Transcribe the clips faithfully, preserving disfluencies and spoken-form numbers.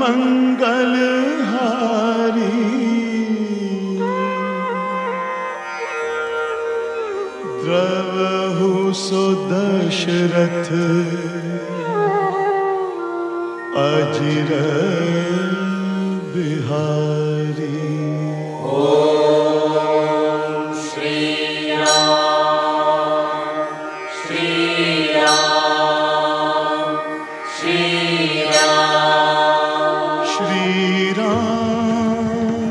मंगलहारी द्रवहु सो दशरथ अजिर बिहारी। ओम श्री राम श्री राम श्री राम श्री राम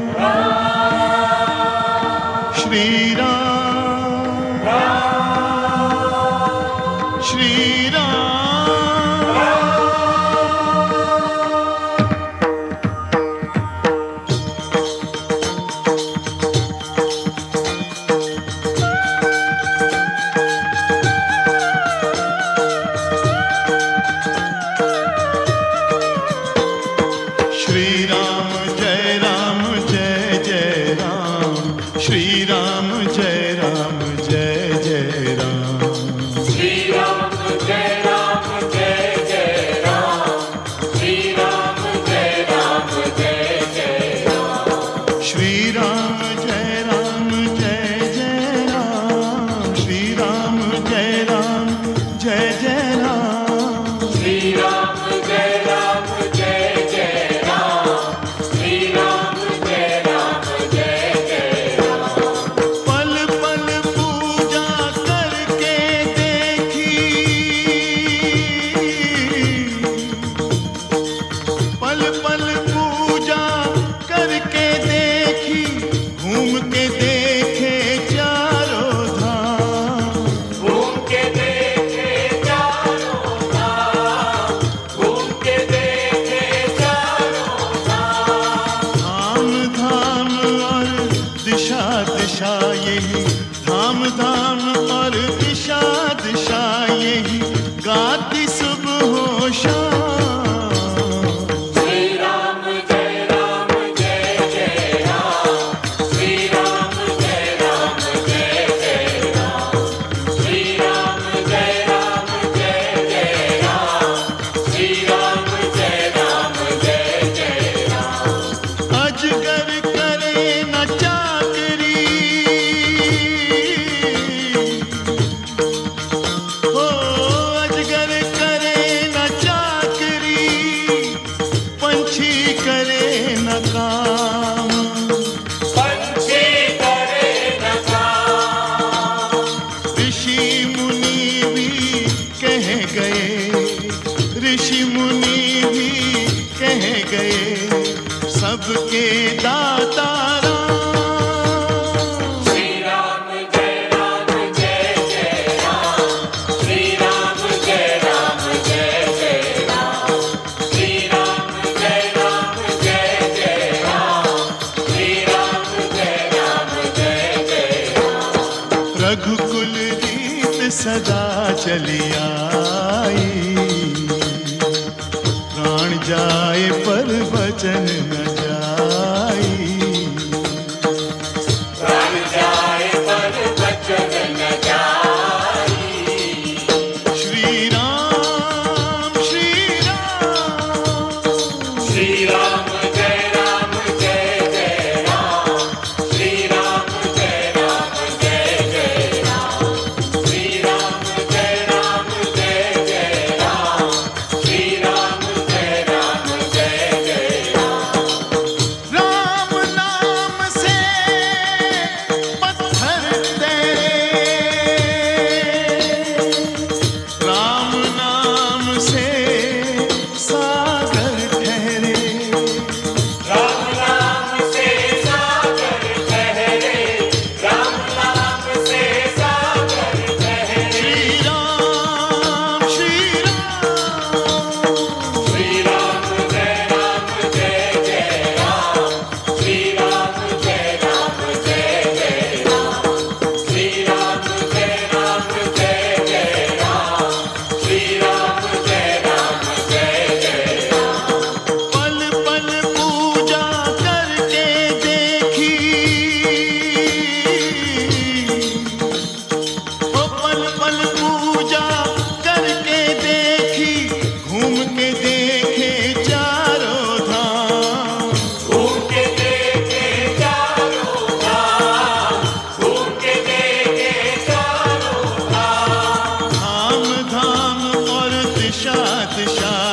श्री राम श्री राम। श्री राम जय राम जय जय राम। श्री राम जय राम जय जय राम। श्री राम जय राम जय जय राम श्री राम जय राम जय जय राम। श्री राम जय राम जय जय राम। श्री राम जय राम जय जय राम। श्री राम जय राम जय जय राम श्री राम जय राम जय जय राम। पल पल पूजा करके देखी, पल पल पूजा करके देखी, घूम के देखे चारों धाम। घूम के देखे चारों धाम घूम के देखे चारों धाम। धाम धाम और दिशा दिशा यही, धाम धाम और दिशा दिशा यही, गाती सुबह हो शाम। श्री राम जय राम जय जय राम श्री राम जय राम जय जय राम। श्री राम जय राम जय जय राम श्री राम जय राम जय जय राम। अजगर करे न चाकरी, हो अजगर करे न चाकरी, पंछी करे न काम। पंछी करे न काम ऋषि मुनि भी कह गए, ऋषि मुनि भी कह गए, सबके दाता राम। श्री राम जय राम जय जय राम श्री राम जय राम जय जय राम। श्री राम जय राम जय जय राम श्री राम जय राम जय जय राम। रघुकुल रीत सदा चली आई, प्राण जाए पर वचन न जाई। प्राण जाए पर वचन न जाई। श्री राम श्री राम श्री राम जय राम जय जय राम श्री राम जय राम जय जय राम। श्री राम जय राम जय जय राम श्री राम जय राम जय जय राम। राम नाम से पत्थर तेरे, राम नाम से सागर ठहरे। राम नाम से सागर ठहरे राम नाम से सागर ठहरे। श्री राम श्री राम श्री राम जय राम जय जय राम श्री राम जय राम जय जय राम। श्री राम जय राम जय जय राम श्री राम जय राम शात शात